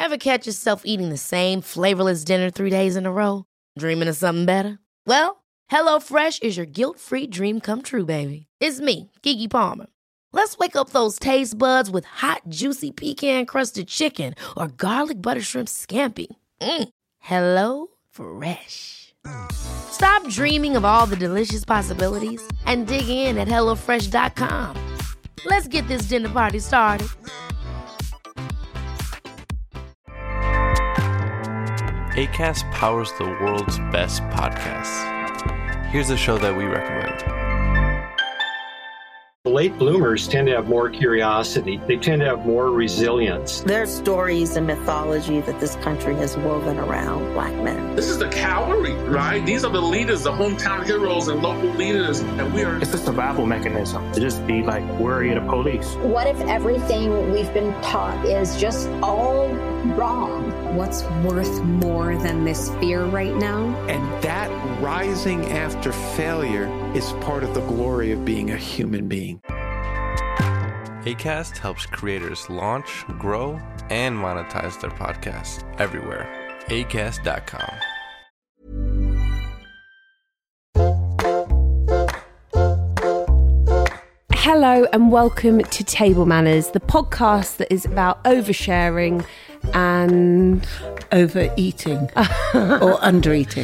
Ever catch yourself eating the same flavorless dinner 3 days in a row? Dreaming of something better? Well, HelloFresh is your guilt-free dream come true, baby. It's me, Keke Palmer. Let's wake up those taste buds with hot, juicy pecan-crusted chicken or garlic butter shrimp scampi. Hello Fresh. Stop dreaming of all the delicious possibilities and dig in at HelloFresh.com. Let's get this dinner party started. Acast powers the world's best podcasts. Here's a show that we recommend. Late bloomers tend to have more curiosity. They tend to have more resilience. There's stories and mythology that this country has woven around Black men. This is the cavalry, right? These are the leaders, the hometown heroes and local leaders. And we are... It's a survival mechanism to just be like worry of the police. What if everything we've been taught is just all wrong? What's worth more than this fear right now? And that rising after failure is part of the glory of being a human being. Acast helps creators launch, grow, and monetize their podcasts everywhere. Acast.com. Hello and welcome to Table Manners, the podcast that is about oversharing and overeating or undereating.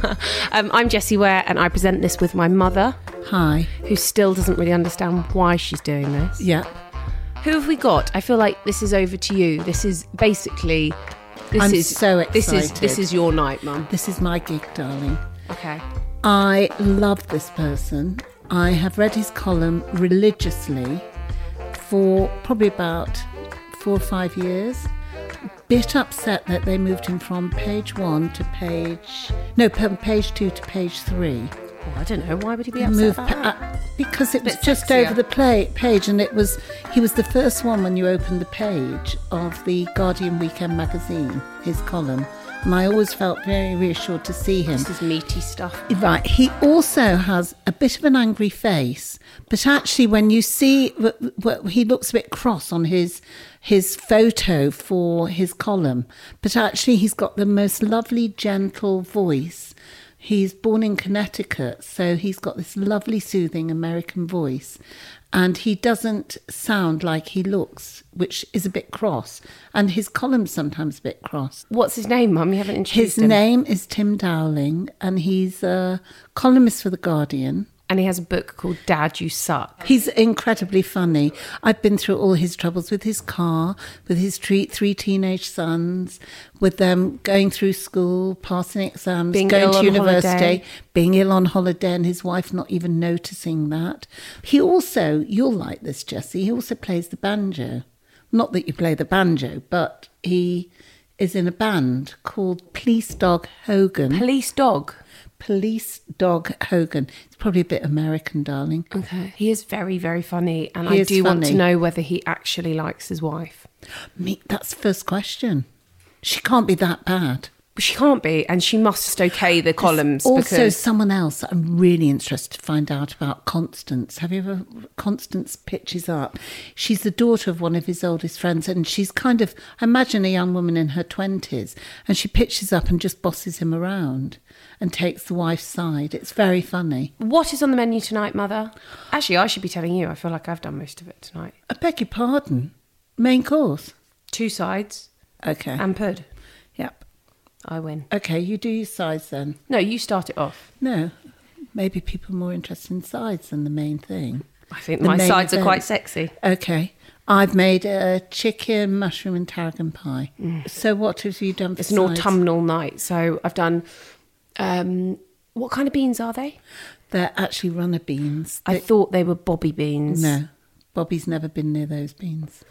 I'm Jessie Ware and I present this with my mother. Hi. Who still doesn't really understand why she's doing this. Yeah. Who have we got? I feel like this is over to you. This is basically... I'm so excited. This is your night, Mum. This is my gig, darling. Okay. I love this person. I have read his column religiously for probably about 4 or 5 years. Bit upset that they moved him from page 1 to page 2 to page 3. Oh, I don't know. Why would he be upset about that? Because it was just sexier. Over the page, and he was the first one when you opened the page of the Guardian Weekend magazine, his column. And I always felt very reassured to see him. This is meaty stuff. Right. He also has a bit of an angry face, but actually when you see, he looks a bit cross on his photo for his column, but actually he's got the most lovely, gentle voice. He's born in Connecticut, so he's got this lovely, soothing American voice. And he doesn't sound like he looks, which is a bit cross. And his column's sometimes a bit cross. What's his name, Mum? You haven't introduced him. His name is Tim Dowling, and he's a columnist for The Guardian. And he has a book called Dad, You Suck. He's incredibly funny. I've been through all his troubles with his car, with his 3 teenage sons, with them going through school, passing exams, going to university, being ill on holiday, and his wife not even noticing that. He also, you'll like this, Jessie, he also plays the banjo. Not that you play the banjo, but he is in a band called Police Dog Hogan. Police Dog? Police Dog Hogan. It's probably a bit American, darling. Okay. He is very, very funny. And I do want to know whether he actually likes his wife. That's the first question. She can't be that bad. She can't be, and she must okay the columns. Also, because someone else I'm really interested to find out about, Constance. Have you ever... Constance pitches up. She's the daughter of one of his oldest friends, and she's kind of, I imagine, a young woman in her 20s, and she pitches up and just bosses him around and takes the wife's side. It's very funny. What is on the menu tonight, Mother? Actually, I should be telling you. I feel like I've done most of it tonight. I beg your pardon. Main course? 2 sides. Okay. And pud. Yep. I win. Okay, you do your sides then. No, you start it off. No, maybe people are more interested in sides than the main thing. I think my sides are quite sexy. Okay. I've made a chicken, mushroom and tarragon pie. So what have you done for It's sides? an autumnal night, so I've done... what kind of beans are they? They're actually runner beans. I thought they were bobby beans. No, Bobby's never been near those beans.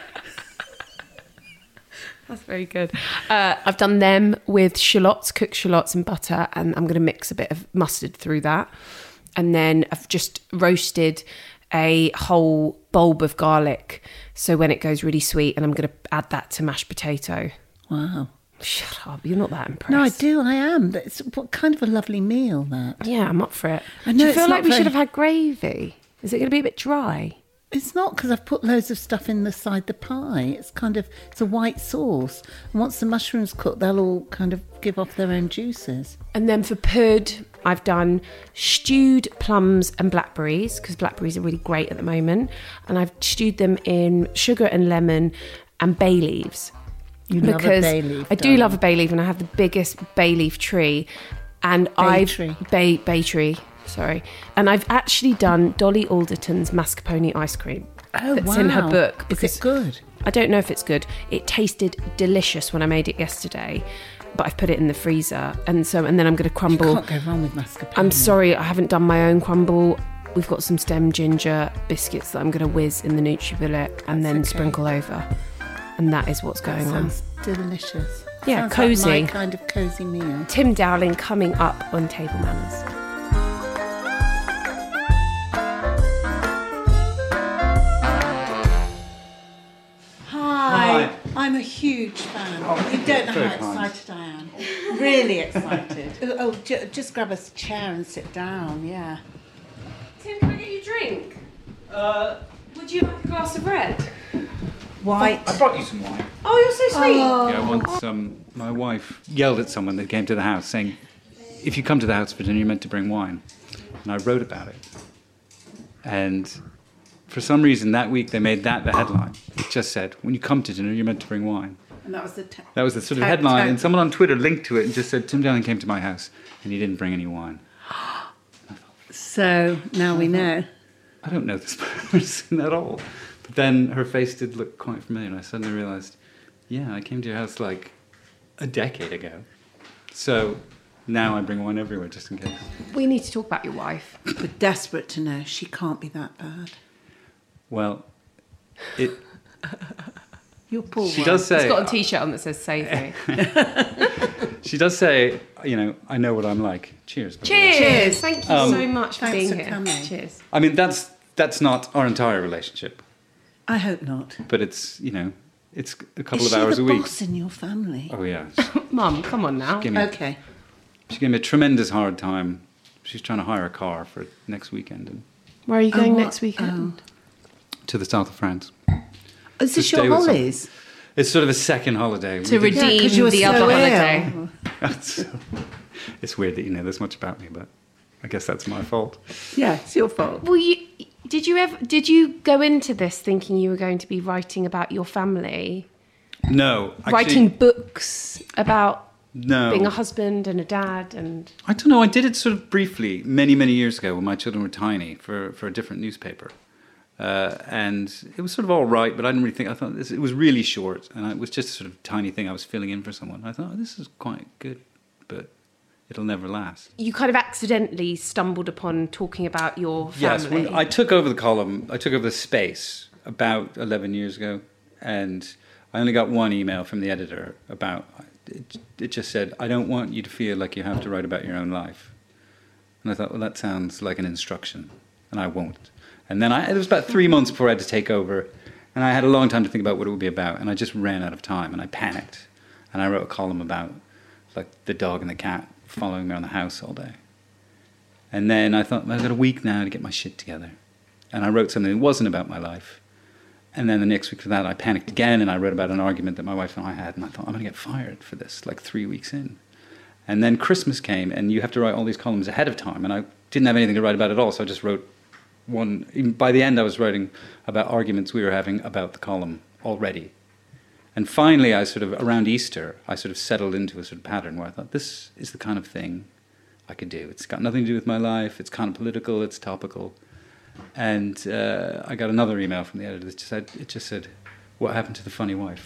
That's very good. I've done them with shallots, cooked shallots and butter, and I'm going to mix a bit of mustard through that. And then I've just roasted a whole bulb of garlic, so when it goes really sweet, and I'm going to add that to mashed potato. Wow. Shut up, you're not that impressed. No, I do, I am. That's what kind of a lovely meal, that. Yeah, I'm up for it. I know. Do you feel like we should have had gravy? Is it going to be a bit dry? It's not, because I've put loads of stuff inside the pie. It's a white sauce. And once the mushrooms cook, they'll all kind of give off their own juices. And then for pud, I've done stewed plums and blackberries, because blackberries are really great at the moment. And I've stewed them in sugar and lemon and bay leaves. You love a bay leaf. I do love a bay leaf, and I have the biggest bay leaf tree. And bay tree. Sorry. And I've actually done Dolly Alderton's mascarpone ice cream. Oh, that's wow. in her book. Is it good? I don't know if it's good. It tasted delicious when I made it yesterday, but I've put it in the freezer. And then I'm going to crumble. You can't go wrong with mascarpone. I'm sorry, I haven't done my own crumble. We've got some stem ginger biscuits that I'm going to whiz in the NutriBullet and then sprinkle over. And that is what's going on. Sounds delicious. Yeah, sounds cosy. Like my kind of cosy meal. Tim Dowling coming up on Table Manners. Hi. I'm a huge fan. You don't know how excited I am. Really excited. Just grab a chair and sit down, yeah. Tim, can I get you a drink? Would you like a glass of red? White. I brought you some wine. Oh, you're so sweet. Oh. Yeah, once my wife yelled at someone that came to the house saying, if you come to the house for dinner, you're meant to bring wine. And I wrote about it. And for some reason that week they made that the headline. It just said, when you come to dinner, you're meant to bring wine. And that was the sort of headline. And someone on Twitter linked to it and just said, Tim Dowling came to my house and he didn't bring any wine. So now we know. I don't know this person at all. But then her face did look quite familiar, and I suddenly realised, yeah, I came to your house like a decade ago. So now I bring wine everywhere just in case. We need to talk about your wife. We're desperate to know. She can't be that bad. Well, You're poor. She does say... He's got a T-shirt on that says "Save me." She does say, I know what I'm like. Cheers. Cheers. Thank you so much for being here. Coming. Cheers. I mean, that's not our entire relationship. I hope not. But it's, it's a couple Is of hours she a the week. boss in your family? Oh, yeah. Mum, come on now. Okay. She gave me a tremendous hard time. She's trying to hire a car for next weekend. And Where are you going next weekend? to the south of France. Is this your holidays? It's sort of a second holiday. To redeem the other holiday. It's weird that you know this much about me, but I guess that's my fault. Yeah, it's your fault. Well, did you go into this thinking you were going to be writing about your family? No. Actually, writing books about No. being a husband and a dad and... I don't know. I did it sort of briefly many, many years ago when my children were tiny for a different newspaper. And it was sort of all right, but I didn't really think... I thought it was really short, and it was just a sort of tiny thing I was filling in for someone. I thought, this is quite good, but it'll never last. You kind of accidentally stumbled upon talking about your family. Yes, when I took over the column, I took over the space about 11 years ago, and I only got one email from the editor about... It just said, I don't want you to feel like you have to write about your own life. And I thought, well, that sounds like an instruction, and I won't. And then it was about 3 months before I had to take over, and I had a long time to think about what it would be about, and I just ran out of time, and I panicked. And I wrote a column about like the dog and the cat following me around the house all day. And then I thought, well, I've got a week now to get my shit together. And I wrote something that wasn't about my life. And then the next week for that, I panicked again, and I wrote about an argument that my wife and I had, and I thought, I'm going to get fired for this, like 3 weeks in. And then Christmas came, and you have to write all these columns ahead of time, and I didn't have anything to write about at all, so I just wrote one. Even by the end, I was writing about arguments we were having about the column already. And finally, around Easter, I sort of settled into a sort of pattern where I thought, this is the kind of thing I could do. It's got nothing to do with my life, it's kind of political, it's topical. And I got another email from the editor that just said, what happened to the funny wife?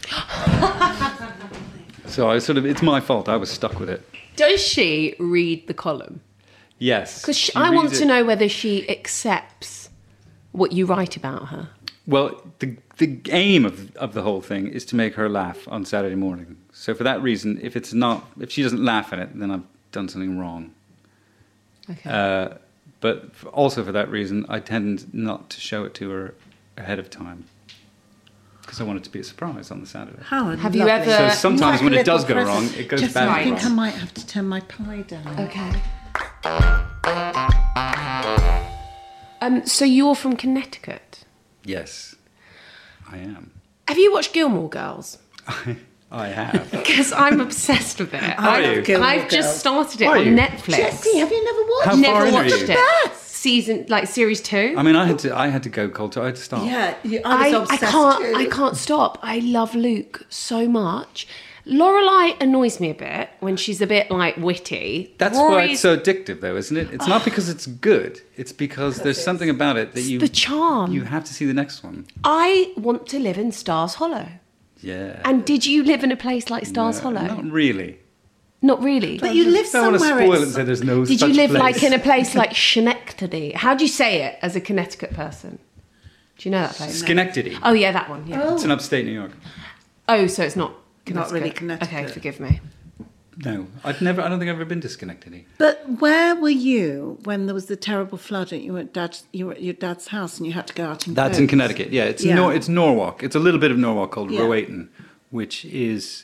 So it's my fault. I was stuck with it. Does she read the column? Yes. Because I want to know whether she accepts what you write about her. Well, the aim of the whole thing is to make her laugh on Saturday morning. So for that reason, if she doesn't laugh at it, then I've done something wrong. Okay. But also for that reason, I tend not to show it to her ahead of time. Because I want it to be a surprise on the Saturday. Have you ever... So sometimes when it does go wrong, it goes badly wrong. I think I might have to turn my pie down. Okay. So you're from Connecticut? Yes, I am. Have you watched Gilmore Girls? I have. Because I'm obsessed with it. I've just started it on Netflix. Jessie, have you never watched? How far in are you? Season, like series 2. I mean, I had to go cold. I had to stop. Yeah, I was obsessed too. I can't stop. I love Luke so much. Lorelai annoys me a bit when she's a bit like witty. That's why it's so addictive, though, isn't it? It's not because it's good. It's because there's something about it that the charm. You have to see the next one. I want to live in Stars Hollow. Yeah. And did you live in a place like Stars Hollow? Not really. Not really. But you live somewhere. I don't want to spoil it and say there's no Did such you live place. like in a place like Schenectady? How do you say it as a Connecticut person? Do you know that place? Schenectady. Oh yeah, that one. Yeah. It's in upstate New York. Oh, so it's not Not really Connecticut. Okay, forgive me. No, I don't think I've ever been to Schenectady. But where were you when there was the terrible flood at you were at your dad's house and you had to go out in That's boats? in Connecticut. Yeah, it's Norwalk. It's a little bit of Norwalk called Rowayton, which is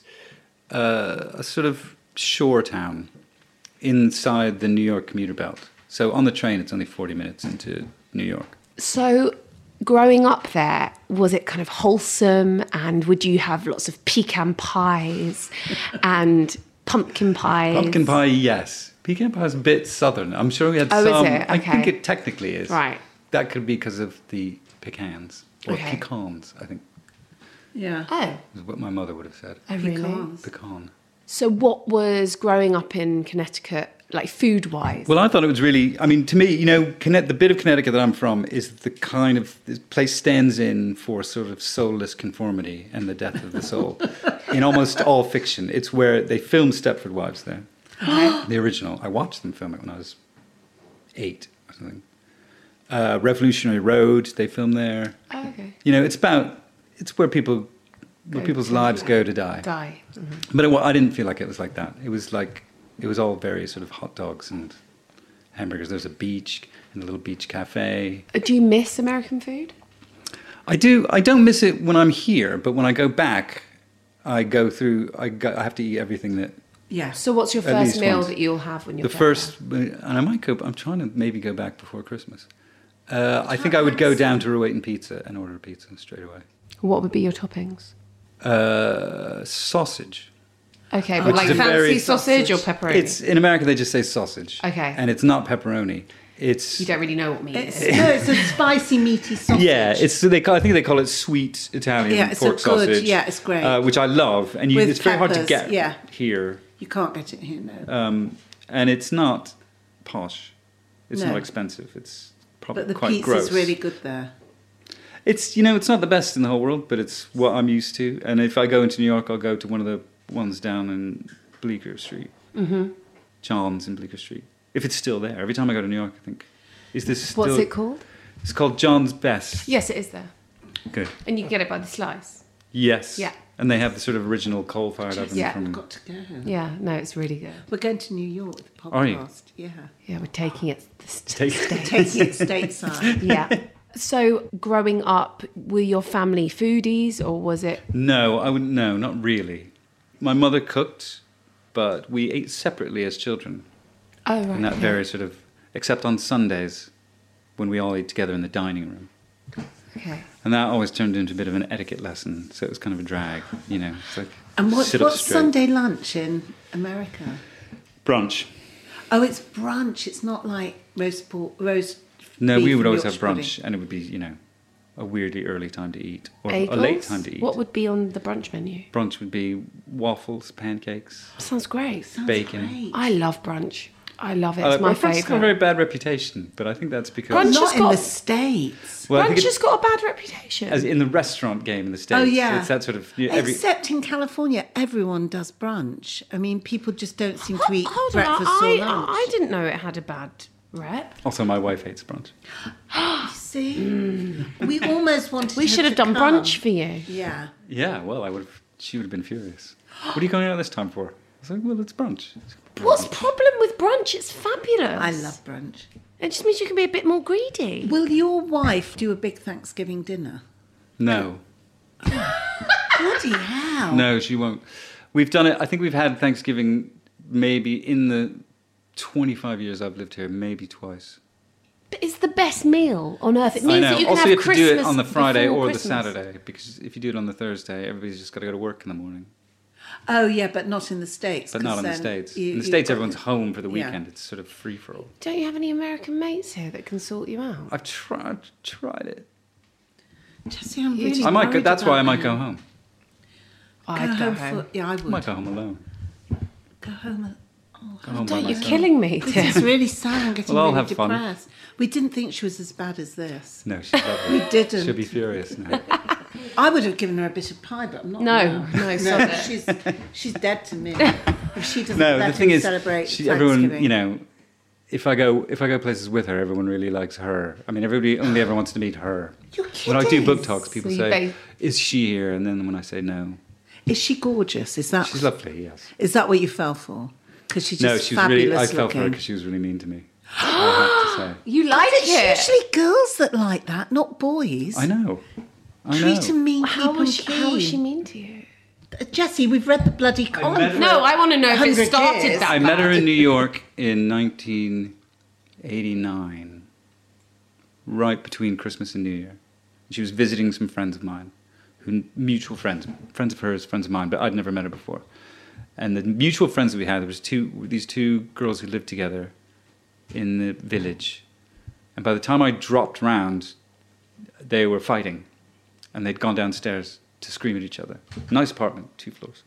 a sort of shore town inside the New York commuter belt. So on the train, it's only 40 minutes into New York. So growing up there, was it kind of wholesome? And would you have lots of pecan pies and pumpkin pies? Pumpkin pie, yes. Pecan pie is a bit southern. I'm sure we had some. Is it? Okay. I think it technically is. Right. That could be because of the pecans. Or Okay. pecans, I think. Yeah. Oh. Is what my mother would have said. Oh, really? Pecan. So what was growing up in Connecticut, like food-wise? Well, I thought it was really, I mean, to me, you know, the bit of Connecticut that I'm from is the kind of, this place stands in for sort of soulless conformity and the death of the soul in almost all fiction. It's where they filmed Stepford Wives there. The original. I watched them film it when I was 8 or something. Revolutionary Road, they filmed there. Oh, okay. You know, it's where people's lives go to die. Mm-hmm. But I didn't feel like it was like that. It was all very sort of hot dogs and hamburgers. There's a beach and a little beach cafe. Do you miss American food? I do. I don't miss it when I'm here, but when I go back, I have to eat everything that. Yeah. So what's your first meal that you'll have when you're the first? And I might go. I'm trying to maybe go back before Christmas. I think I would go down to Rowayton Pizza and order a pizza straight away. What would be your toppings? Sausage. Okay, but like fancy sausage or pepperoni? It's in America they just say sausage. Okay. And it's not pepperoni. It's you don't really know what meat is. No, it's a spicy, meaty sausage. Yeah, I think they call it sweet Italian pork sausage. Yeah, it's great. Which I love, and it's very hard to get here. You can't get it here, no. And it's not posh. It's not expensive. It's probably quite gross. But the pizza's really good there. It's it's not the best in the whole world, but it's what I'm used to. And if I go into New York, I'll go to one of the ones down in Bleecker Street. Mm-hmm. John's in Bleecker Street. If it's still there. Every time I go to New York, I think, is this still... What's it called? It's called John's Best. Yes, it is there. Good. And you can get it by the slice. Yes. Yeah. And they have the sort of original coal-fired oven. Yeah. I've got to go. Yeah, no, it's really good. We're going to New York with the podcast. Are you? Yeah. Yeah, we're taking it taking it stateside. Yeah. So, growing up, were your family foodies, or was it? No, No, not really. My mother cooked, but we ate separately as children. Oh, right. And that very sort of, except on Sundays, when we all ate together in the dining room. Okay. And that always turned into a bit of an etiquette lesson, so it was kind of a drag, It's like, and what's straight. Sunday lunch in America? Brunch. Oh, it's brunch. It's not like roast No, beef we would and always Yorkshire have brunch, pudding. and it would be, a weirdly early time to eat, or Bagels? a late time to eat. What would be on the brunch menu? Brunch would be waffles, pancakes, Sounds great. bacon. Great. I love brunch. I love it. It's my Brunch has got a favourite. very bad reputation, but I think that's because... Brunch Not has in got- the States. Well, I think Brunch has got a bad reputation. as in the restaurant game in the States. Oh, yeah. It's that sort of... Except in California, everyone does brunch. I mean, people just don't seem to eat Hold breakfast on, or lunch. I didn't know it had a bad rep. Also, my wife hates brunch. See? We almost wanted We her should have to done come. brunch for you. Yeah. Yeah, well, she would have been furious. What are you going out this time for? I was like, well, it's brunch. What's the problem with brunch? It's fabulous. I love brunch. It just means you can be a bit more greedy. Will your wife do a big Thanksgiving dinner? No. Bloody hell. No, she won't. We've done it. I think we've had Thanksgiving maybe in the 25 years I've lived here, maybe twice. It's the best meal on earth. It means that you can also, have you have Christmas to do it on the Friday before or Christmas. the Saturday, because if you do it on the Thursday, everybody's just got to go to work in the morning. Oh, yeah, but not in the States. But not in the States. In the States, everyone's home for the weekend. It's sort of free-for-all. Don't you have any American mates here that can sort you out? I've tried it. Jesse, I'm really I might. That's why I might go home. I'd go home. Yeah, I would. I might go home alone. Go home. Go home by Don't, you're myself. killing me, This Tim. is really sad. I'm getting Well, I'll really have fun. depressed. We didn't think she was as bad as this. No, she's lovely. We didn't. She'll be furious now. I would have given her a bit of pie, but I'm not. No, now. sod it. She's dead to me. If she doesn't No, let the thing him is, celebrate everyone, Thanksgiving. you know, if I go places with her, everyone really likes her. I mean, everybody only ever wants to meet her. You're When I do kidding. book talks, people So you say, "Is she here?" And then when I say no, Is she gorgeous? Is that she's lovely. Yes. Is that what you fell for? Because she's No, just she was fabulous really. I fell for her looking. because she was really mean to me. I have to say. You like It's it? usually girls that like that, not boys. I know. Treating mean How people was she mean to you? Jesse, we've read the bloody column. No, I want to know if it 100 started years. that I met her bad. in New York in 1989, right between Christmas and New Year. She was visiting some friends of mine, mutual friends of hers, friends of mine, but I'd never met her before. And the mutual friends that we had, there was these two girls who lived together in the village. And by the time I dropped round, they were fighting. And they'd gone downstairs to scream at each other. Nice apartment, 2 floors.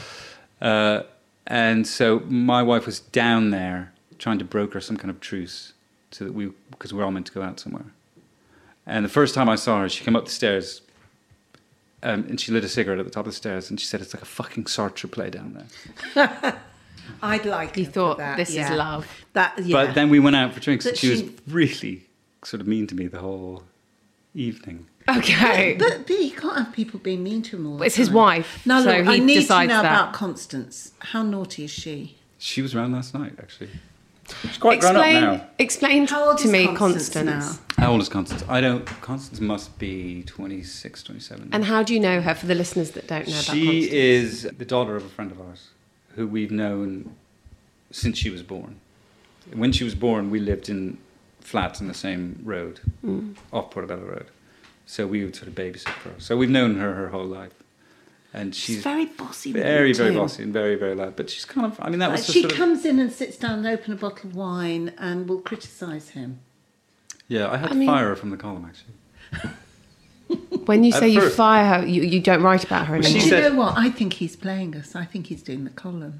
And so my wife was down there trying to broker some kind of truce so that because we were all meant to go out somewhere. And the first time I saw her, she came up the stairs and she lit a cigarette at the top of the stairs and she said, "It's like a fucking Sartre play down there." I'd like You her thought, for that. this is love. That, yeah. But then we went out for drinks and That she was she- really sort of mean to me the whole evening. Okay. But you can't have people being mean to him all the It's time. his wife, No, so look, I he need to decides know that. about Constance. How naughty is she? She was around last night, actually. She's quite grown up now. Explain How old to is me, Constance Constance. How old is Constance? Constance must be 26, 27. And how do you know her, for the listeners that don't know about She Constance? is the daughter of a friend of ours who we've known since she was born. When she was born, we lived in flats in the same road, off Portobello Road. So we would sort of babysit for her. So we've known her whole life. And she's very bossy. very, very too. bossy and very, very loud. But she's kind of, I mean, that was the She sort of... comes in and sits down and opens a bottle of wine and will criticise him. Yeah, I had to fire her from the column, actually. When you At say you first- fire her, you don't write about her Well, anymore. she Do you said- know what? I think he's playing us. I think he's doing the column.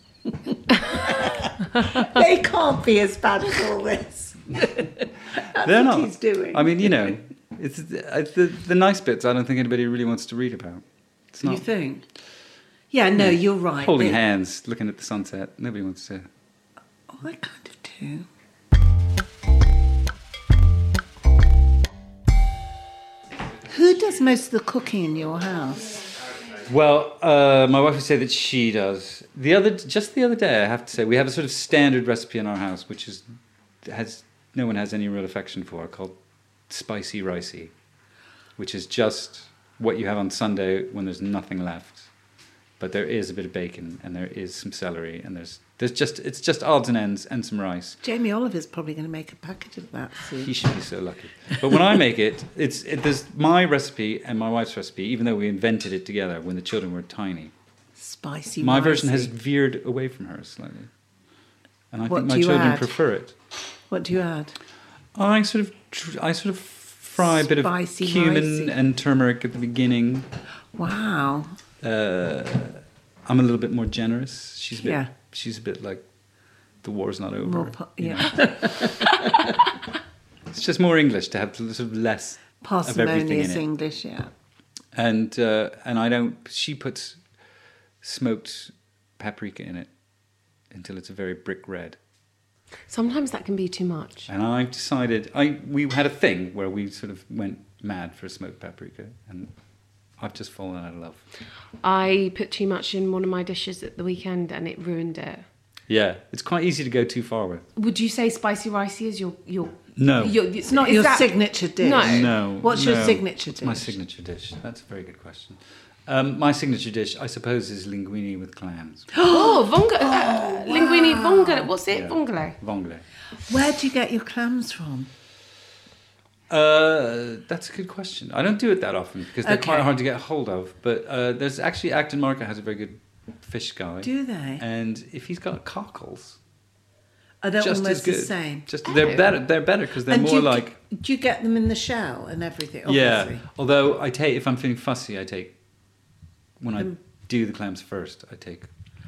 They can't be as bad as all this. That's They're what not. he's doing. I mean, you know, it's the nice bits I don't think anybody really wants to read about. It's not You think? Yeah, no, you're right. holding hands, looking at the sunset. Nobody wants to... Oh, I kind of do. Who does most of the cooking in your house? Well, my wife would say that she does. Just the other day, I have to say, we have a sort of standard recipe in our house, which no one has any real affection for, called spicy ricey, which is just what you have on Sunday when there's nothing left. But there is a bit of bacon and there is some celery and it's just odds and ends and some rice. Jamie Oliver's probably going to make a packet of that soon. He should be so lucky. But when I make it, there's my recipe and my wife's recipe, even though we invented it together when the children were tiny. Spicy My ricey. version has veered away from hers slightly. And I What think do my you children add? prefer it. What do you add? I sort of fry a bit of Spicy cumin ricey. and turmeric at the beginning. Wow. I'm a little bit more generous. She's Yeah. a bit like the war's not over. More you yeah. know. It's just more English to have sort of less of everything Parsimonious in it. English, yeah. And I don't. She puts smoked paprika in it until it's a very brick red. Sometimes that can be too much. And I've decided we had a thing where we sort of went mad for smoked paprika, and I've just fallen out of love. I put too much in one of my dishes at the weekend and it ruined it. Yeah, it's quite easy to go too far with. Would you say spicy ricey is your No. It's not your signature dish. No. What's your no. signature dish? My signature dish. That's a very good question. My signature dish, I suppose, is linguine with clams. linguine vongole. What's it? Yeah. Vongole. Vongole. Where do you get your clams from? That's a good question. I don't do it that often because they're quite hard to get hold of. But there's actually Acton Market has a very good fish guy. Do they? And if he's got cockles, are they just almost as good. the same? They're better. They're better because they're more like. Do you get them in the shell and everything? Obviously. Yeah. Although if I'm feeling fussy, I do the clams first. I take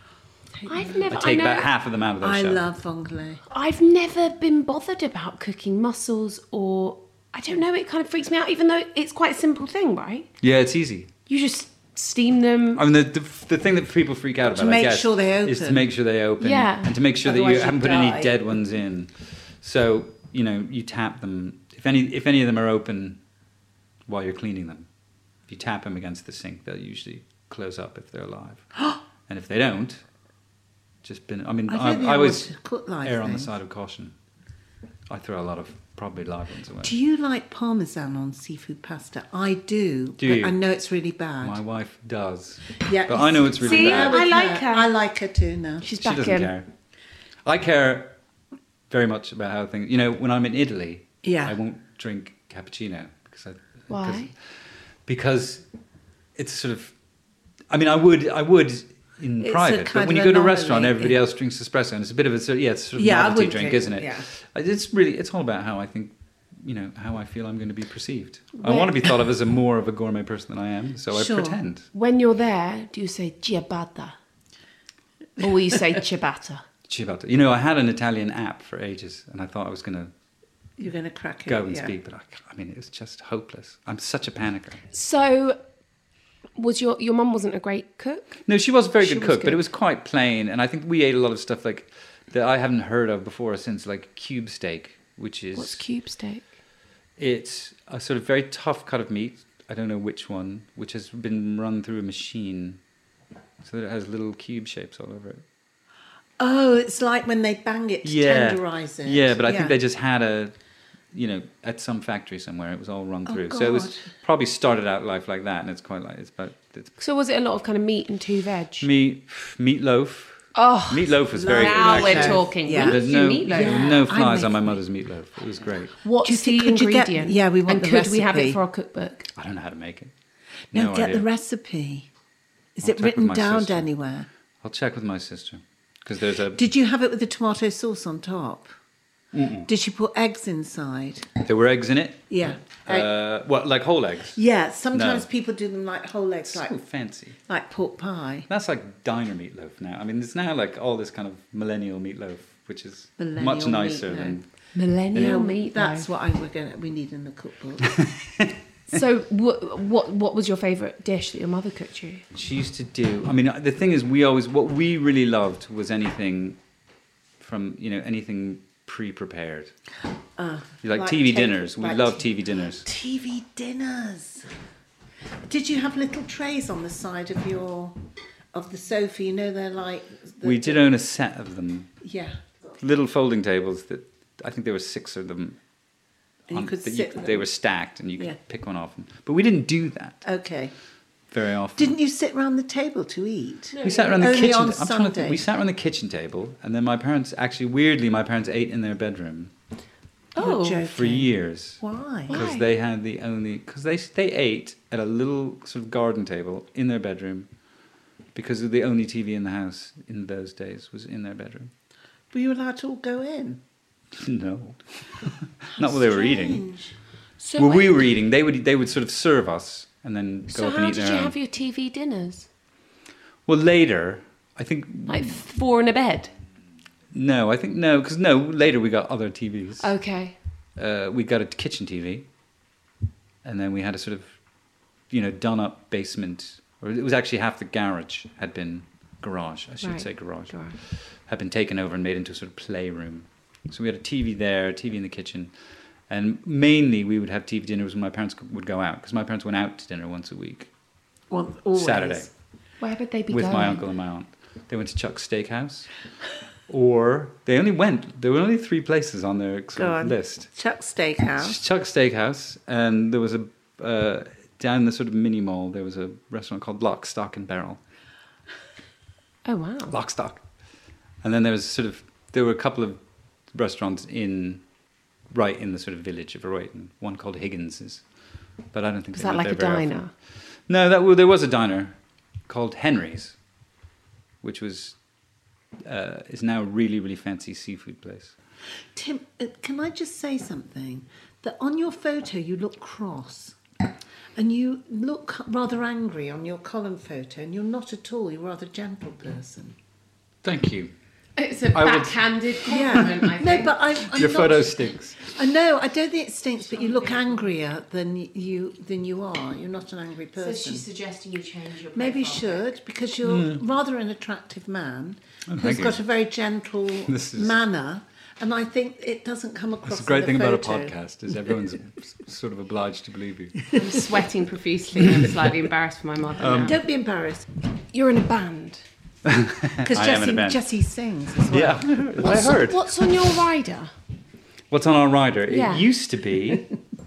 about half of them out of their shell. I love vongole. I've never been bothered about cooking mussels, or I don't know. It kind of freaks me out, even though it's quite a simple thing, right? Yeah, it's easy. You just steam them. I mean, the thing that people freak out about, I guess, sure they open. is to make sure they open, and to make sure Otherwise that you haven't put any dead ones in. So you tap them. If any of them are open while you're cleaning them, if you tap them against the sink, they'll usually close up if they're alive. And if they don't, I always err on the side of caution. I throw a lot of probably live ones away. Do you like parmesan on seafood pasta? I do. Do you? I know it's really bad. My wife does. Yeah, but I know it's really bad. I like her. I like her too now. She doesn't care. I care very much about how things. When I'm in Italy, I won't drink cappuccino Why? Because it's sort of. I mean, I would in private, but when you go to a restaurant, everybody else drinks espresso, and it's a bit of a it's sort of novelty drink, isn't it? Yeah. It's all about how I think, how I feel I'm going to be perceived. I want to be thought of as more of a gourmet person than I am, so I pretend. When you're there, do you say ciabatta, or will you say ciabatta? Ciabatta. I had an Italian app for ages, and I thought I was going to. You're going to crack it. Go and speak, but I mean, it was just hopeless. I'm such a panicker. So. Was your mum wasn't a great cook? No, she was a very good cook, but it was quite plain. And I think we ate a lot of stuff like that I haven't heard of before or since, like cube steak, which is... What's cube steak? It's a sort of very tough cut of meat. I don't know which one, which has been run through a machine so that it has little cube shapes all over it. Oh, it's like when they bang it to tenderise it. Yeah, but I think they just had at some factory somewhere, it was all run through. So it was probably started out life like that, and it's quite like So was it a lot of kind of meat and 2 veg? Meatloaf. Oh, meatloaf was very good. Now we're talking. Yeah. There's no flies on my mother's meatloaf. It was great. What's the ingredient? We want the recipe. And could we have it for our cookbook? I don't know how to make it. No, get the recipe. Is it written down anywhere? I'll check with my sister because there's a. Did you have it with the tomato sauce on top? Mm-mm. Did she put eggs inside? There were eggs in it? Yeah. What, like whole eggs? Yeah, sometimes people do them like whole eggs. So fancy. Like pork pie. That's like diner meatloaf now. I mean, there's now like all this kind of millennial meatloaf, which is much nicer than... Millennial meatloaf. That's what we need in the cookbook. So what was your favourite dish that your mother cooked you? She used to do... I mean, the thing is, what we really loved was anything from, anything... pre-prepared. Like TV dinners. We love TV dinners. TV dinners. Did you have little trays on the side of the sofa? They're like... We did own a set of them. Yeah. Little folding tables that I think there were 6 of them. And you could sit they were stacked and you could pick one off them. But we didn't do that. Okay. Very often. Didn't you sit around the table to eat? No, we sat around the kitchen. On Sunday. We sat around the kitchen table, and then my parents ate in their bedroom. Oh, for years. Why? Because they had because they ate at a little sort of garden table in their bedroom, because the only TV in the house in those days was in their bedroom. Were you allowed to all go in? No, not while they were eating. So when we were eating, they would sort of serve us. And then go up and eat their own. So how did you have your TV dinners? Well, later, I think... Like 4 in a bed? No, I think no, because later we got other TVs. Okay. We got a kitchen TV, and then we had a sort of, done-up basement, or it was actually half the garage had been garage, I should say garage, had been taken over and made into a sort of playroom. So we had a TV there, a TV in the kitchen. And mainly we would have TV dinners when my parents would go out, because my parents went out to dinner once a week. Well, always. Saturday. Where would they be with going? My uncle and my aunt. They went to Chuck's Steakhouse. Or there were only 3 places on their list. Chuck's Steakhouse. Chuck's Steakhouse. And there was down the sort of mini mall, there was a restaurant called Lock, Stock and Barrel. Oh, wow. Lock, Stock. And then there were a couple of restaurants in right in the sort of village of Royton. One called Higgins's, but I don't think Is they that went like a there very diner? often. No, there was a diner called Henry's, which was is now a really, really fancy seafood place. Tim, can I just say something? That on your photo you look cross. And you look rather angry on your column photo, and you're not at all. You're a rather gentle person. Thank you. It's a backhanded compliment, I think. No, but I'm Your not, photo stinks. No, I don't think it stinks, but you look angrier than you are. You're not an angry person. So she's suggesting you change your profile. Maybe you should, because you're rather an attractive man who's got a very gentle manner. And I think it doesn't come across. That's a great thing photo. about a podcast is everyone's sort of obliged to believe you. I'm sweating profusely and I'm slightly embarrassed for my mother now. Don't be embarrassed. You're in a band. Because Jessie sings as well. Yeah, I heard. What's on your rider? What's on our rider? Yeah. It used to be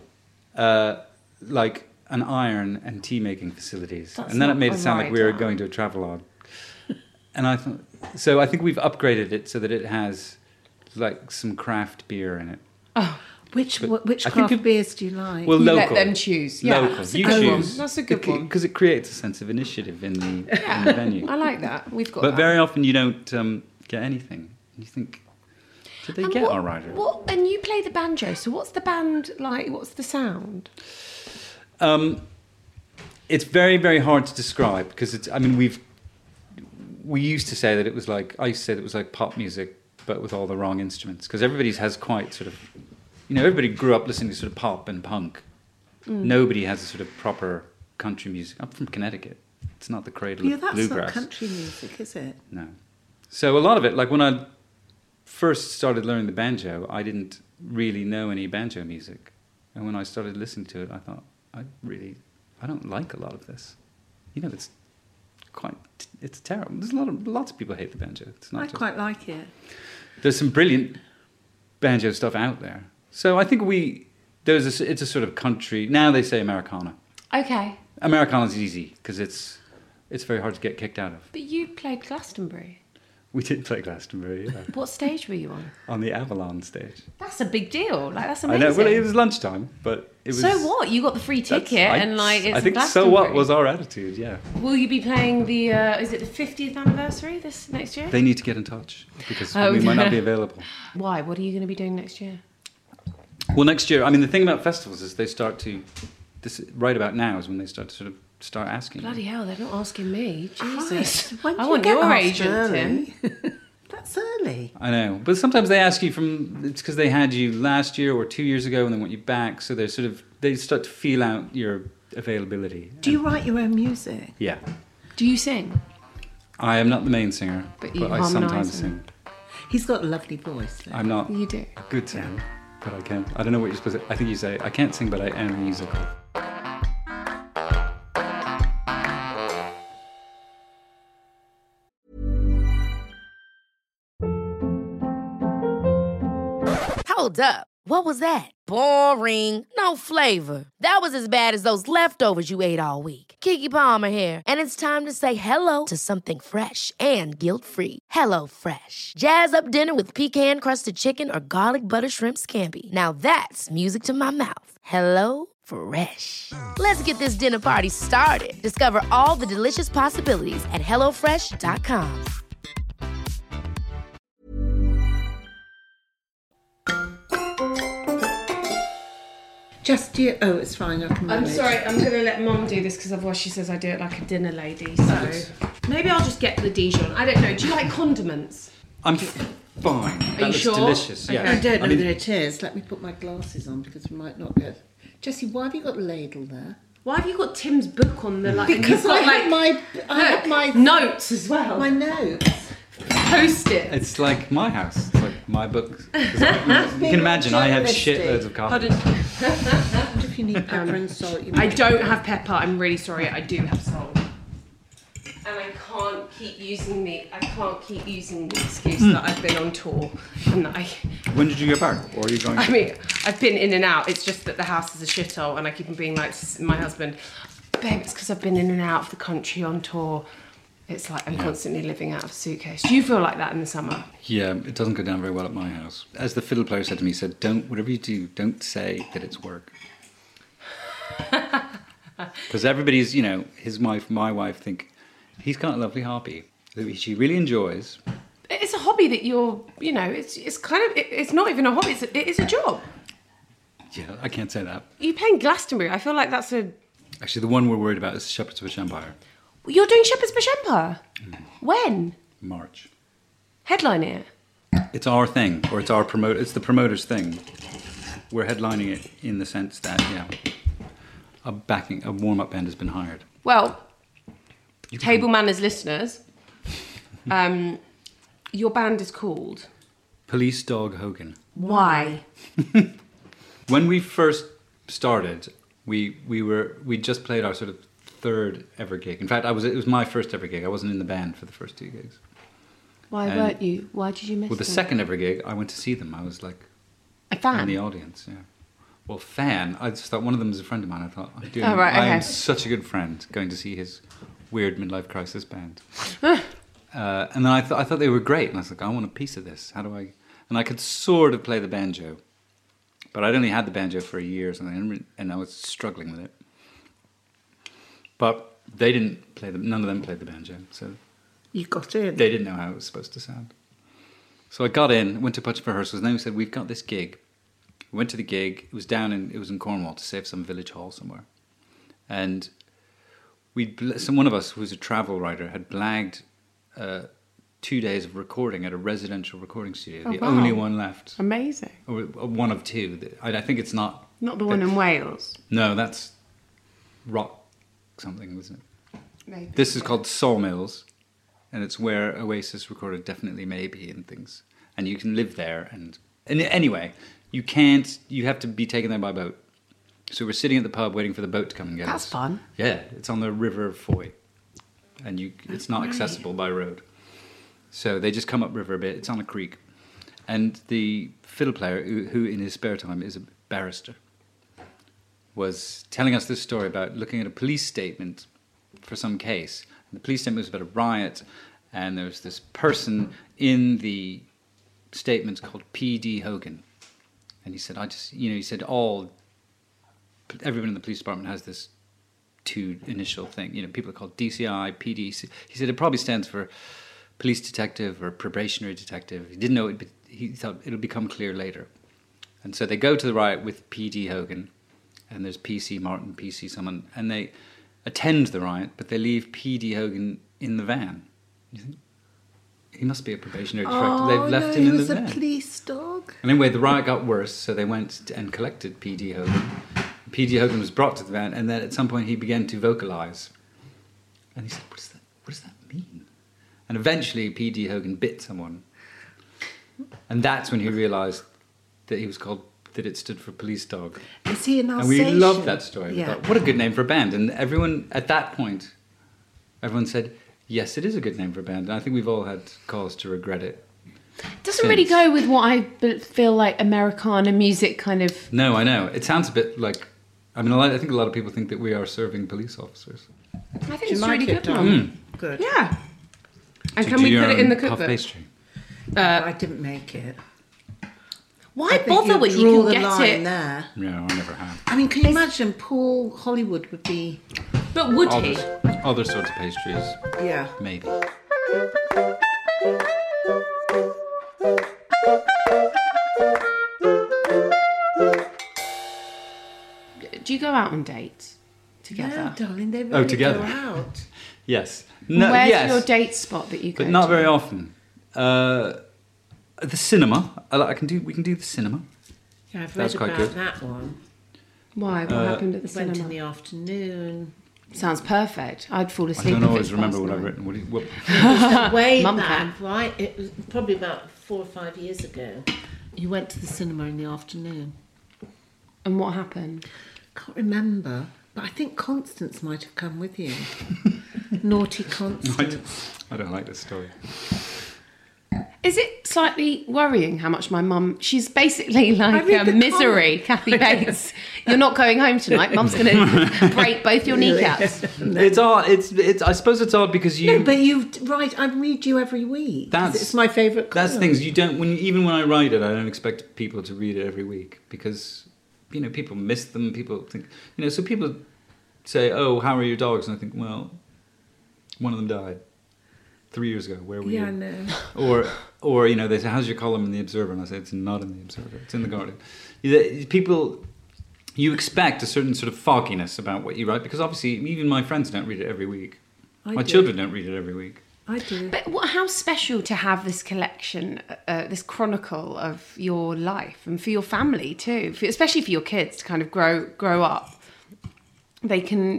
like an iron and tea making facilities, and then it made it sound like we were going to a travelogue. And I thought, so I think we've upgraded it so that it has like some craft beer in it. Oh, which craft beers do you like? Well, you local. let them choose. Yeah, local. that's a You good choose. one. That's a good one because it creates a sense of initiative in the venue. I like that. We've got. But that. very often you don't get anything. You think, did they get our rider? What? And you play the banjo. So what's the band like? What's the sound? It's very, very hard to describe because it's. I mean, we used to say that it was like I used to say that it was like pop music, but with all the wrong instruments. Because everybody has quite sort of, everybody grew up listening to sort of pop and punk. Nobody has a sort of proper country music. I'm from Connecticut. It's not the cradle of that's bluegrass. not country music, is it? No. So a lot of it, like when I first started learning the banjo, I didn't really know any banjo music. And when I started listening to it, I thought, I don't like a lot of this. It's terrible. There's lots of people hate the banjo. It's not I quite like it. There's some brilliant banjo stuff out there. So I think it's a sort of country. Now they say Americana. Okay. Americana's easy because it's very hard to get kicked out of. But you played Glastonbury. We did play Glastonbury, yeah. What stage were you on? On the Avalon stage. That's a big deal. Like, that's I amazing. know. Well, it was lunchtime, but it was. So what? You got the free ticket it's I think so. What was our attitude? Yeah. Will you be playing the? Is it the 50th anniversary this next year? They need to get in touch because we might not be available. Why? What are you going to be doing next year? Well, next year. I mean, the thing about festivals is they start to. Right about now is when they start to start asking. Bloody hell! They're not asking me. Jesus. When do I you want get your asked agent, early? Tim. That's early. I know, but sometimes they ask you it's because they had you last year or 2 years ago and they want you back, so they start to feel out your availability. Do you write your own music? Yeah. Do you sing? I am not the main singer, but I sometimes sing. He's got a lovely voice. Though. I'm not You do. a good singer, but I can. I don't know what you're supposed to. I think you say I can't sing, but I am musical. Hold up. What was that? Boring. No flavor. That was as bad as those leftovers you ate all week. Keke Palmer here, and it's time to say hello to something fresh and guilt-free. Hello Fresh. Jazz up dinner with pecan-crusted chicken or garlic butter shrimp scampi. Now that's music to my mouth. Hello Fresh. Let's get this dinner party started. Discover all the delicious possibilities at hellofresh.com. It's fine. I can I'm manage. sorry, I'm going to let Mum do this because otherwise she says I do it like a dinner lady. So maybe I'll just get the Dijon. I don't know. Do you like condiments? I'm fine. That you looks sure? delicious. Okay. Yeah. I don't know that it is. Let me put my glasses on because we might not get. Jessie, why have you got the ladle there? Why have you got Tim's book on the like? Because I have my notes as well. My notes. Post-it. It's like my house. It's like my books. You can imagine I have shitloads of copies. What if you need pepper and salt? I don't have pepper. I'm really sorry. I do have salt. And I can't keep using the excuse that I've been on tour and that When did you get back? Or are you going? I mean, I've been in and out. It's just that the house is a shithole, and I keep on being like to my husband, babe, it's because I've been in and out of the country on tour. It's like I'm constantly living out of a suitcase. Do you feel like that in the summer? Yeah, it doesn't go down very well at my house. As the fiddle player said to me, he said, whatever you do, don't say that it's work. Because everybody's, my wife think, he's got a lovely hobby that she really enjoys. It's a hobby that it's kind of, it's not even a hobby, it is a job. Yeah, I can't say that. You're playing Glastonbury. I feel like that's Actually, the one we're worried about is Shepherd's Bush Empire. You're doing Shepherd's Bush Empire? When? March. Headlining it? It's our thing, or it's the promoter's thing. We're headlining it in the sense that, a warm-up band has been hired. Well, Table Manners listeners, your band is called? Police Dog Hogan. Why? When we first started, we just played our sort of third ever gig. In fact, it was my first ever gig. I wasn't in the band for the first 2 gigs. Why weren't you? Why did you miss the second ever gig, I went to see them. I was like a fan in the audience. Yeah. Well, fan. I just thought one of them was a friend of mine. I thought, I am such a good friend going to see his weird midlife crisis band. And then I thought they were great, and I was like, I want a piece of this. How do I? And I could sort of play the banjo, but I'd only had the banjo for a year, and I was struggling with it. But they didn't play none of them played the banjo, so you got in. They didn't know how it was supposed to sound. So I got in, went to a bunch of rehearsals, and then we said, we've got this gig. We went to the gig. It was in Cornwall, to save some village hall somewhere. And one of us, who was a travel writer, had blagged 2 days of recording at a residential recording studio. Only one left. Amazing. Or one of two. I think it's not... Not the one in Wales. No, that's rock something, wasn't it? Maybe. This is called Sawmills, and it's where Oasis recorded Definitely Maybe and things. And you can live there. And anyway, you have to be taken there by boat. So we're sitting at the pub waiting for the boat to come and get us. That's fun. Yeah, it's on the River Foy. And it's not accessible by road. So they just come upriver a bit. It's on a creek. And the fiddle player, who in his spare time is a barrister, was telling us this story about looking at a police statement for some case. And the police statement was about a riot, and there was this person in the statement called P.D. Hogan. And he said, everyone in the police department has this two initial thing. People are called DCI, PD. He said it probably stands for police detective or probationary detective. He didn't know it, but he thought it'll become clear later. And so they go to the riot with P.D. Hogan, and there's P.C. Martin, P.C. someone, and they attend the riot, but they leave P.D. Hogan in the van. You think, he must be a probationary director. They've left him in the van. He was a police dog. And anyway, the riot got worse, so they went and collected P.D. Hogan. P.D. Hogan was brought to the van, and then at some point he began to vocalise. And he said, what does that mean? And eventually P.D. Hogan bit someone. And that's when he realised that it stood for police dog. Is he an Alsatian? And we loved that story. Yeah. We thought, what a good name for a band. And everyone, at that point, everyone said, yes, it is a good name for a band. And I think we've all had cause to regret it. It doesn't really go with what I feel like Americana music kind of... No, I know. It sounds a bit like... I think a lot of people think that we are serving police officers. I think it's really good one. Good. Yeah. And can we put it in the cookbook? Puff pastry. I didn't make it. Why bother when you can get it? There. No, I never have. I mean, can you imagine Paul Hollywood would be... But would he? Other sorts of pastries. Yeah. Maybe. Do you go out on dates together? No, darling, they really together. go out. Yes. Where's your date spot that you go to? But not very often. The cinema. We can do the cinema. Yeah, I've read about that one. Why? What happened at the cinema? Went in the afternoon. Sounds perfect. I'd fall asleep. I don't always remember what I've written. It was way back, right? It was probably about 4 or 5 years ago. You went to the cinema in the afternoon. And what happened? Can't remember, but I think Constance might have come with you. Naughty Constance. I don't like this story. Is it slightly worrying how much my mum... She's basically like Misery, Kathy Bates. You're not going home tonight. Mum's going to break both your kneecaps. It's odd. It's. I suppose it's odd because you... No, but I read you every week. It's my favourite column. That's things you don't... Even when I write it, I don't expect people to read it every week because, people miss them. People think... so people say, oh, how are your dogs? And I think, well, one of them died 3 years ago. Where were you? Yeah, I know. Or they say, how's your column in The Observer? And I say, it's not in The Observer. It's in The Guardian. People... You expect a certain sort of fogginess about what you write because obviously even my friends don't read it every week. My children don't read it every week. I do. But how special to have this collection, this chronicle of your life and for your family too, especially for your kids to kind of grow up. They can,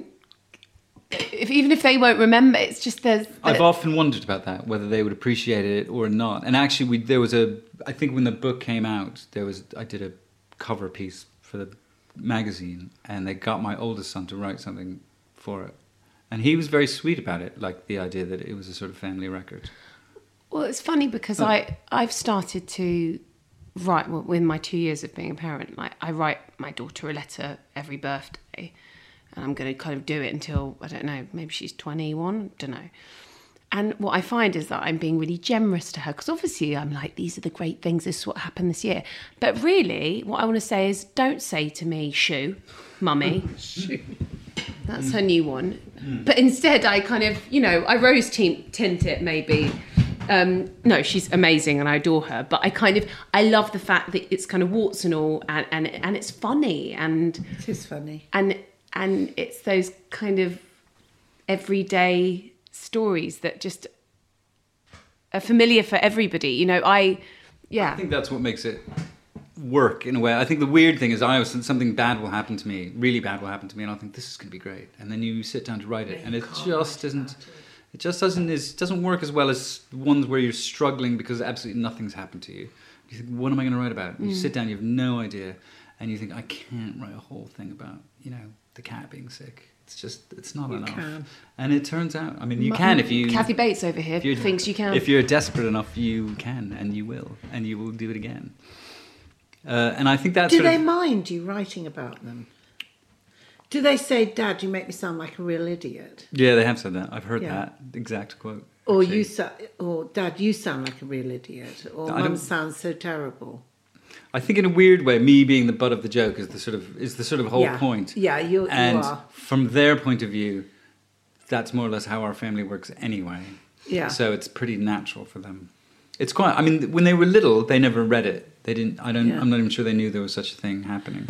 even if they won't remember, it's just I've often wondered about that, whether they would appreciate it or not. And actually, I think when the book came out, I did a cover piece for the magazine, and they got my oldest son to write something for it. And he was very sweet about it, like the idea that it was a sort of family record. Well, it's funny because I've started to write, within my 2 years of being a parent, like I write my daughter a letter every birthday, and I'm going to kind of do it until, I don't know, maybe she's 21, don't know. And what I find is that I'm being really generous to her because obviously I'm like, these are the great things, this is what happened this year. But really, what I want to say is, don't say to me, shoo, mummy. Shoo. That's her new one. But instead I kind of, I rose tint it maybe. No, she's amazing and I adore her. But I love the fact that it's kind of warts and all and it's funny. And it is funny. And it's those kind of everyday stories that just are familiar for everybody. I think that's what makes it work in a way. I think the weird thing is something bad will happen to me, really bad will happen to me, and I'll think this is going to be great, and then you sit down to write it, and it doesn't work as well as ones where you're struggling because absolutely nothing's happened to you. You think, what am I going to write about? You sit down, you have no idea, and you think, I can't write a whole thing about the cat being sick. It's not enough. Can. And it turns out, you can if you... Kathy Bates over here thinks you can. If you're desperate enough, you can, and you will do it again. And I think that's... Do they mind you writing about them? Do they say, Dad, you make me sound like a real idiot? Yeah, they have said that. I've heard that exact quote. Or Dad, you sound like a real idiot. Or Mum sounds so terrible. I think in a weird way, me being the butt of the joke is the sort of whole point. Yeah, you are. From their point of view, that's more or less how our family works anyway. Yeah. So it's pretty natural for them. It's quite. When they were little, they never read it. They didn't. I'm not even sure they knew there was such a thing happening.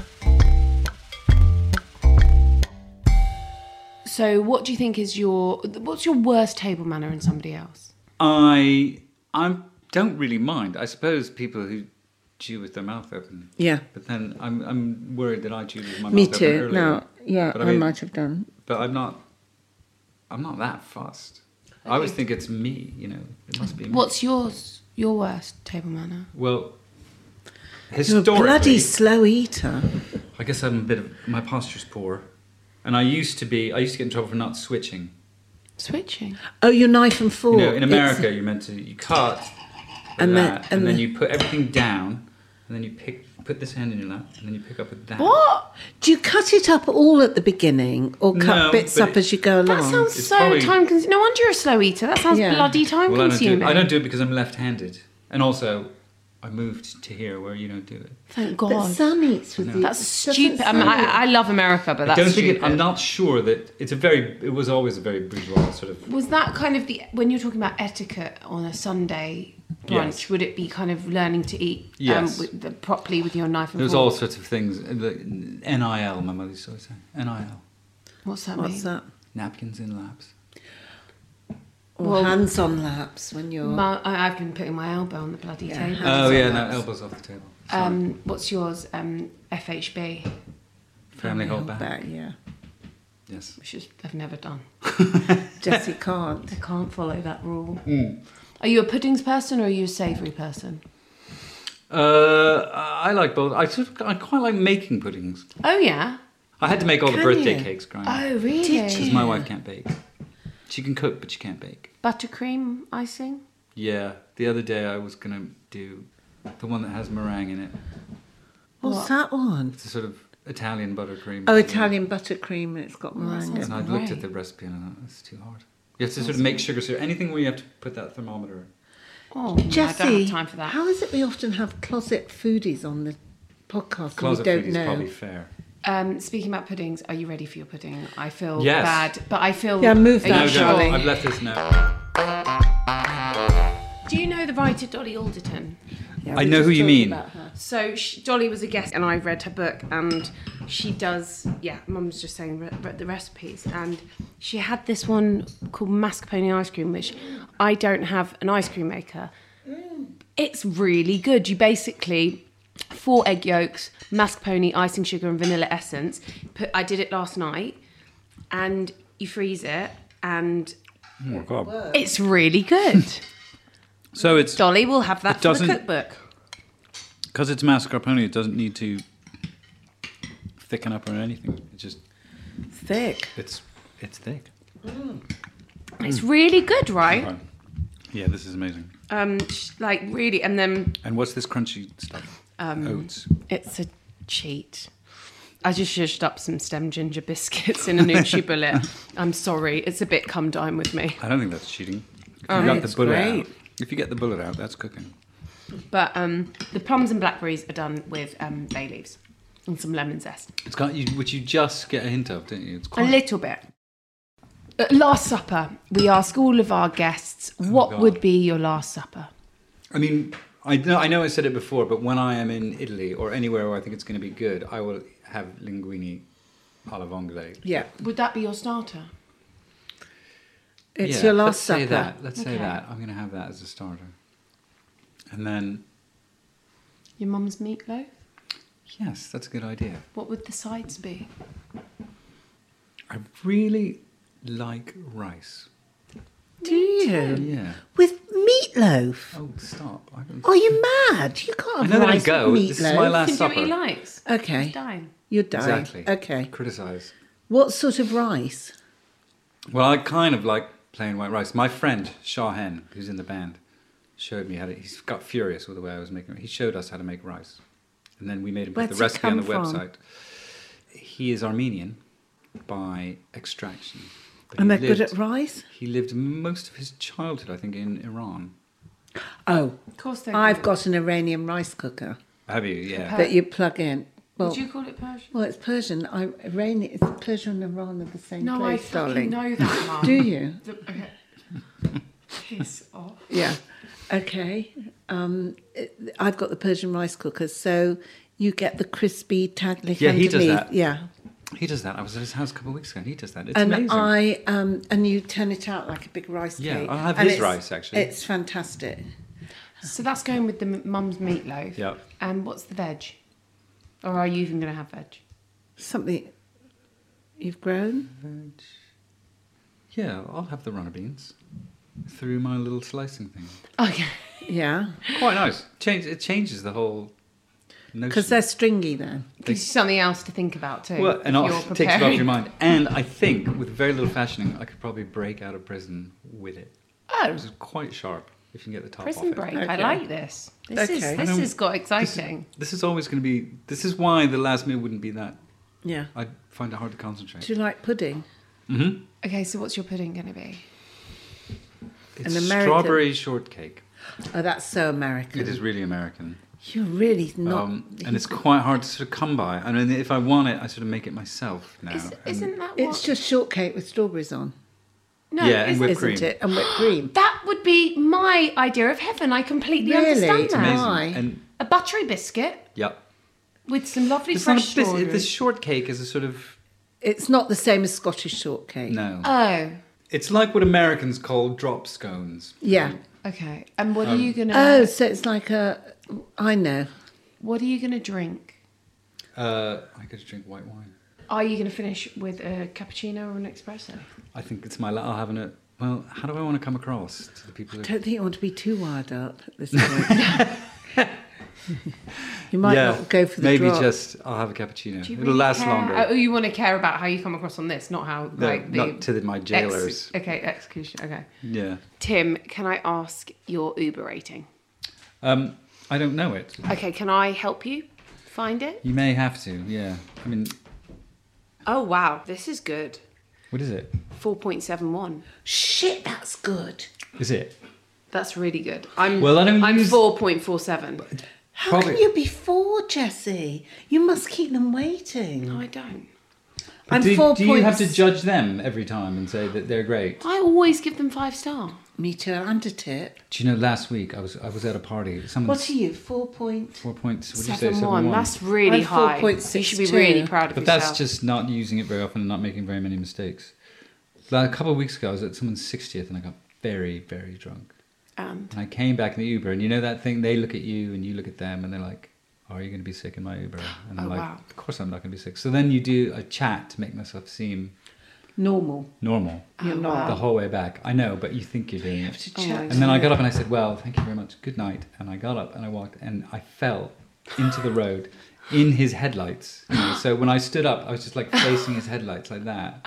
So, what do you think is what's your worst table manner in somebody else? I don't really mind. I suppose people who chew with their mouth open. Yeah. But then I'm worried that I chewed with my Me mouth too. open earlier. No. Yeah, I might have done. But I'm not that fussed. I always think it's me, it must be me. What's your worst table manner? Well, historically... You're a bloody slow eater. I guess my posture's poor. And I used to get in trouble for not switching. Switching? Oh, your knife and fork. In America, you're meant to, you cut and then you put everything down, and then you put this hand in your lap, and then you pick up with that. What? Do you cut it up all at the beginning, or cut bits up as you go along? That sounds time-consuming. No wonder you're a slow eater. That sounds bloody time-consuming. I don't do it because I'm left-handed. And also, I moved to here where you don't do it. Thank God. But Sam eats with you. That's stupid. I love America, but that's stupid. I'm not sure that it was always a very bourgeois sort of... Was that kind of when you're talking about etiquette on a Sunday brunch, would it be kind of learning to eat properly with your knife and fork? There's all sorts of things. NIL, my mother used to always say. NIL. What's that mean? What's that? Napkins in laps. Or hands on laps when you're... I've been putting my elbow on the bloody table. Oh, yeah, no, elbows off the table. What's yours? FHB? Family hold back. Yeah. Yes. Which I've never done. Jessie can't. I can't follow that rule. Are you a puddings person or are you a savoury person? I like both. I quite like making puddings. Oh, yeah? I had to make all the birthday cakes growing up. Oh, really? Because my wife can't bake. She can cook, but she can't bake. Buttercream icing? Yeah, the other day I was going to do the one that has meringue in it. What's that one? It's a sort of Italian buttercream. Oh, Italian buttercream, and it's got meringue. And I looked at the recipe and I thought, that's too hard. You have to sort of make sugar syrup. Anything where you have to put that thermometer. Oh, Jessie, I don't have time for that. how is it we often have closet foodies on the podcast Closet and we food don't is know? probably fair. Speaking about puddings, are you ready for your pudding? I feel Yes. bad, but I feel... Yeah, move Are you that, sure? darling. I've left this now. Do you know the writer Dolly Alderton? Yeah, I we know just who you talked mean. about her. So Dolly was a guest, and I read her book, and she does. Yeah, Mum was just saying the recipes, and she had this one called mascarpone ice cream, which I don't have an ice cream maker. It's really good. You basically 4 egg yolks, mascarpone, icing sugar, and vanilla essence. I did it last night, and you freeze it, and Oh my God. it's really good. So it's Dolly will have that It for the doesn't- cookbook. because it's mascarpone. It doesn't need to thicken up or anything. It's just Thick. it's thick. It's really good, right? Right. Yeah, this is amazing. Like really, and then And what's this crunchy stuff? Oats. it's a cheat. I just zhuzhed up some stem ginger biscuits in a NutriBullet. I'm sorry, it's a bit come down with me. I don't think that's cheating. If you got the it's bullet great. out. If you get the bullet out, that's cooking. But the plums and blackberries are done with bay leaves and some lemon zest. It's got which you just get a hint of, don't you? It's A quite little bit. At Last Supper, we ask all of our guests, what God. would be your last supper? I mean, I know I said it before, but when I am in Italy or anywhere where I think it's going to be good, I will have linguine alla vongole. Yeah. Would that be your starter? It's your last supper. Let's say that. Let's say Okay. that. I'm going to have that as a starter. And then, Your mum's meatloaf? yes, that's a good idea. What would the sides be? I really like rice. Do you? Yeah. With meatloaf? Oh, stop. Are you mad? You can't I have know that I rice go. with meatloaf. This is my last Can you do what supper. he likes? Okay. He's dying. You're dying. Exactly. Okay. Criticise. What sort of rice? Well, I kind of like plain white rice. My friend, Shahen, who's in the band, showed me how to... He's got furious with the way I was making it. He showed us how to make rice. And then we made him put Where's the he recipe on the come from? website. He is Armenian by extraction. But And he they're good lived- at rice? He lived most of his childhood, I think, in Iran. Oh, Of course they're I've good. got an Iranian rice cooker Have you? Yeah. that you plug in. Well, Would you call it Persian? well, it's Persian. Iranian. It's Persia and Iran are the same No, I place, fucking darling. know that, Mum. Do you? Okay. Piss off. Yeah. Okay. I've got the Persian rice cooker, so you get the crispy taglik Yeah, he does underneath. that. Yeah. He does that. I was at his house a couple of weeks ago, and he does that. It's And amazing. and you turn it out like a big rice Yeah, cake. I'll have And his it's- rice, actually. It's fantastic. So that's going with the mum's meatloaf. Yep. And what's the veg? Or are you even going to have veg? Something you've grown. Yeah, I'll have the runner beans through my little slicing thing. Okay. Yeah. Quite nice. It changes the whole notion. Because they're stringy then. Gives you something else to think about too. Well, and if it you're takes it off preparing. your mind. And I think with very little fashioning, I could probably break out of prison with it. Oh, This is quite sharp if you can get the top prison off it. break. I Okay. like this. This Okay. this has got exciting. This is always going to be... This is why the last meal wouldn't be that... Yeah. I find it hard to concentrate. Do you like pudding? Mm-hmm. Okay, so what's your pudding going to be? It's An American- strawberry shortcake. Oh, that's so American. It is really American. You're really not. And it's quite hard to sort of come by. I mean, if I want it, I sort of make it myself now. Isn't that what? It's just shortcake with strawberries on, No, Yeah, and isn't, whipped isn't cream. it? And whipped cream. that would be my idea of heaven. I completely Really? understand It's that. Amazing. Why? And A buttery biscuit yep. with some lovely It's not fresh a biscuit. strawberries. This shortcake is a sort of... It's not the same as Scottish shortcake. No. Oh, It's like what Americans call drop scones. Yeah. okay. And what are you gonna? Oh, so it's like a. I know. What are you gonna drink? I could drink white wine. Are you gonna finish with a cappuccino or an espresso? I think it's my... I'll have a... Well, how do I want to come across to the people I who... don't think you want to be too wired up at this point. You might not go for the maybe drop. just I'll have a cappuccino. Do you It'll really last care? longer. Oh, you want to care about how you come across on this, not how Not to my jailers. Execution. Okay. Yeah. Tim, can I ask your Uber rating? I don't know it. Okay, can I help you find it? You may have to. Yeah. I mean, Oh wow, this is good. what is it? 4.71. Shit, that's good. Is it? That's really good. I'm 4.47. How can you be 4, Jessie? You must keep them waiting. No, I don't. I'm do 4 you have points- to judge them every time and say that they're great? I always give them 5-star. Me too, and a tip. Do you know, last week I was at a party. What are you, 4 points? 4 points. What did you say? 7.1. That's really I'm high. 4.62. You should be really proud of But yourself. that's just not using it very often and not making very many mistakes. Like a couple of weeks ago, I was at someone's 60th and I got very, very drunk. And I came back in the Uber, and you know that thing? They look at you and you look at them, and they're like, "Are you going to be sick in my Uber?" And I'm Oh, like, wow. "Of course I'm not going to be sick." So then you do a chat to make myself seem Normal. normal You're not. the whole way back. I know, but you think you're doing it. to chat And then I got up and I said, "Well, thank you very much. Good night." And I got up and I walked, and I fell into the road in his headlights. You know, so when I stood up, I was just like facing his headlights like that.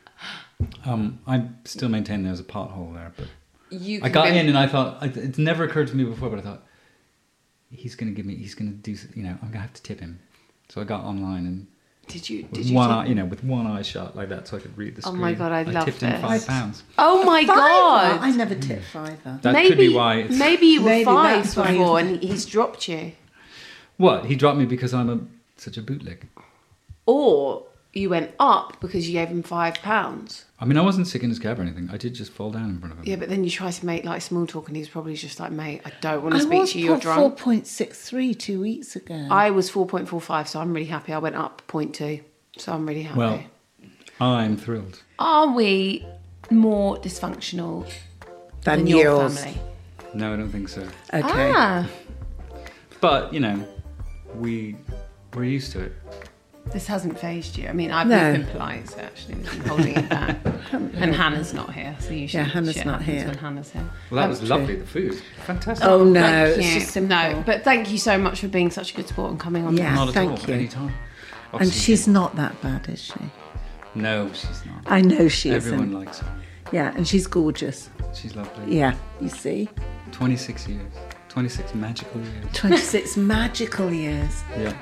I still maintain there was a pothole there, but I got in and I thought, it's never occurred to me before, but I thought, he's going to do, I'm going to have to tip him. So I got online and Did you with tip one eye, him? with one eye shut like that so I could read the Oh screen. my God, I love tipped him this. £5. Oh my God. I never tip £5. That could be why it's... Maybe you were Maybe 5 that's why before you- and he's dropped you. What? He dropped me because I'm such a bootleg. Or you went up because you gave him £5. I mean, I wasn't sick in his cab or anything. I did just fall down in front of him. Yeah, but then you try to make like small talk and he's probably just like, mate, I don't want I to speak was to you, you're drunk. 4.63 2 weeks ago. I was 4.45, so I'm really happy. I went up 0.2, so I'm really happy. Well, I'm thrilled. Are we more dysfunctional Than your yours. family? No, I don't think so. Okay. Ah, But, we're used to it. this hasn't phased you. I mean, I've No. been polite, so actually we've been holding it back. And Hannah's not here, so you should. Yeah, Hannah's shit not happens here. when Hannah's here. Well, that was That's lovely, true. the food. Fantastic. Oh no, Thank it's you. just simple. No, but thank you so much for being such a good sport and coming on. Yeah. Not at thank all. you. Anytime. And Obviously, she's not that bad, is she? No, she's not. I know she Everyone isn't. likes her. Yeah, and she's gorgeous. She's lovely. Yeah, you see? 26 years. 26 magical years. 26 magical years. Yeah.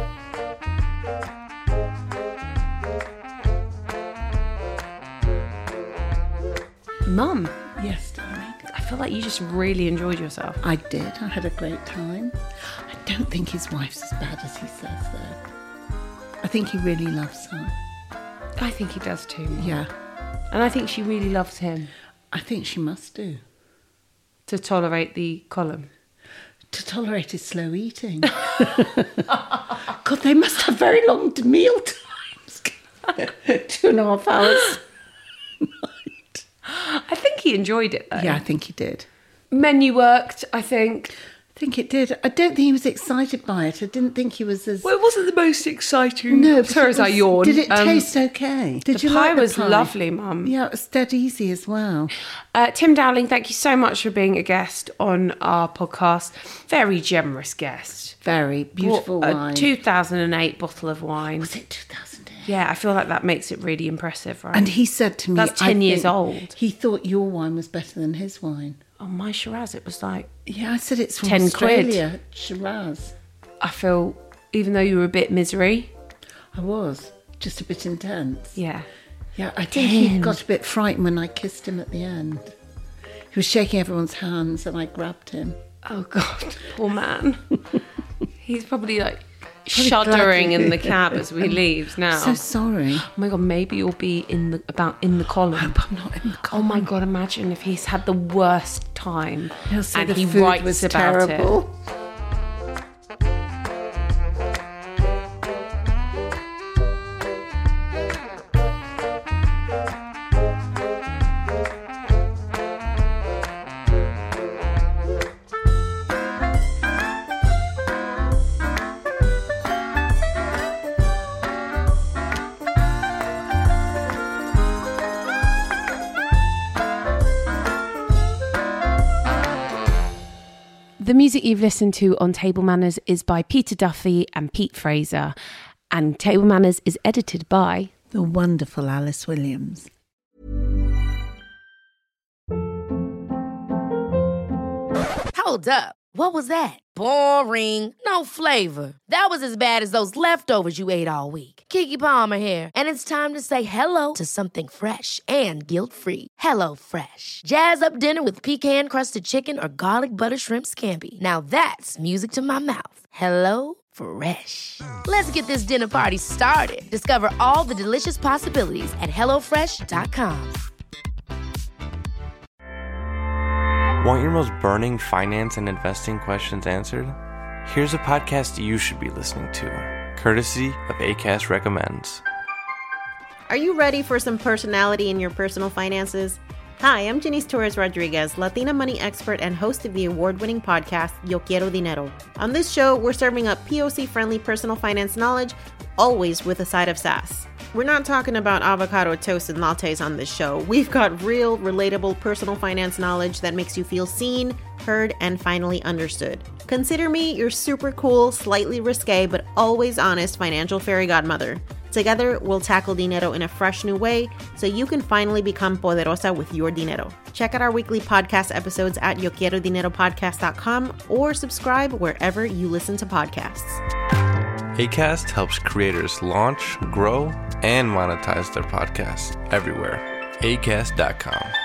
Mum, Yes, darling. I feel like you just really enjoyed yourself. I did. I had a great time. I don't think his wife's as bad as he says, though. I think he really loves her. I think he does too. Mum. Yeah, And I think she really loves him I think she must do. to tolerate the column. To tolerate his slow eating. God, they must have very long meal times. 2.5 hours. I think he enjoyed it though. Yeah, I think he did. Menu worked, I think. I think it did. I don't think he was excited by it. I didn't think he was as... Well, it wasn't the most exciting. No, but sorry it as I was- yawn. Did it taste okay? Did the you pie like the was pie? lovely, Mum. Yeah, it was dead easy as well. Tim Dowling, thank you so much for being a guest on our podcast. Very generous guest. Very beautiful Bought wine. A 2008 bottle of wine. Was it 2008? Yeah, I feel like that makes it really impressive, right? And he said to me... That's I 10 years think old. He thought your wine was better than his wine. Oh, my Shiraz, it was like... Yeah, I said it's from 10 Australia. Shiraz. I feel, even though you were a bit misery. I was. Just a bit intense. Yeah. Yeah, I think he got a bit frightened when I kissed him at the end. He was shaking everyone's hands and I grabbed him. Oh, God. Poor man. He's probably like Probably shuddering glad in the cab as we leave now. So sorry. Oh my God, maybe you'll be in the column. I hope I'm not in the column. Oh my God, imagine if he's had the worst time He'll say and the he food writes was about terrible. it. The music you've listened to on Table Manners is by Peter Duffy and Pete Fraser. And Table Manners is edited by the wonderful Alice Williams. Hold up. What was that? Boring. No flavor. That was as bad as those leftovers you ate all week. Keke Palmer here. And it's time to say hello to something fresh and guilt-free. Hello Fresh. Jazz up dinner with pecan-crusted chicken or garlic butter shrimp scampi. Now that's music to my mouth. Hello Fresh. Let's get this dinner party started. Discover all the delicious possibilities at HelloFresh.com. Want your most burning finance and investing questions answered? Here's a podcast you should be listening to, courtesy of Acast Recommends. Are you ready for some personality in your personal finances? Hi, I'm Janice Torres Rodriguez, Latina money expert and host of the award-winning podcast, Yo Quiero Dinero. On this show, we're serving up POC-friendly personal finance knowledge, always with a side of sass. We're not talking about avocado toast and lattes on this show. We've got real, relatable personal finance knowledge that makes you feel seen, heard, and finally understood. Consider me your super cool, slightly risque, but always honest financial fairy godmother. Together, we'll tackle dinero in a fresh new way so you can finally become poderosa with your dinero. Check out our weekly podcast episodes at YoQuieroDineroPodcast.com or subscribe wherever you listen to podcasts. Acast helps creators launch, grow, and monetize their podcasts everywhere. Acast.com.